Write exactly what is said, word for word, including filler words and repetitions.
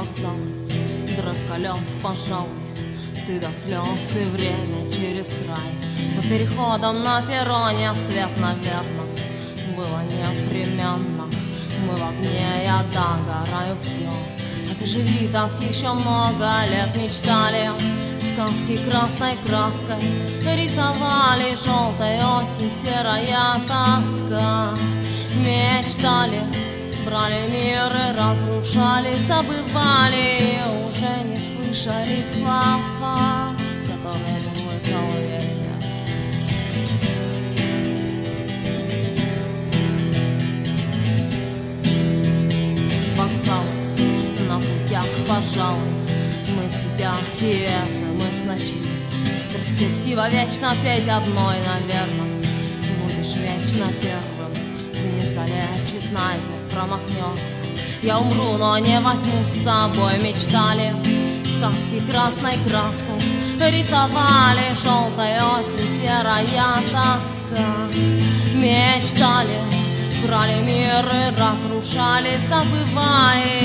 вокзалы, дрожь колес, пожалуй, ты до слез и время через край. По переходам на перроне свет, наверно, было непременно. Мы в огне, я догораю, все. А ты живи так, еще много лет мечтали. Сказки красной краской рисовали, желтая осень, серая тоска. Мечтали, брали мир и разрушали, забывали, уже не слышали слова, которые мурлыкал ветер. Вокзалы на путях, пожалуй, мы в сетях и смс ночи. Перспектива вечно петь одной, наверно, будешь вечно первым. Вниз залечь, снайпер промахнется. Я умру, но не возьму с собой. Мечтали, сказки красной краской рисовали, желтая осень, серая тоска. Мечтали, брали мир и разрушали, забывали,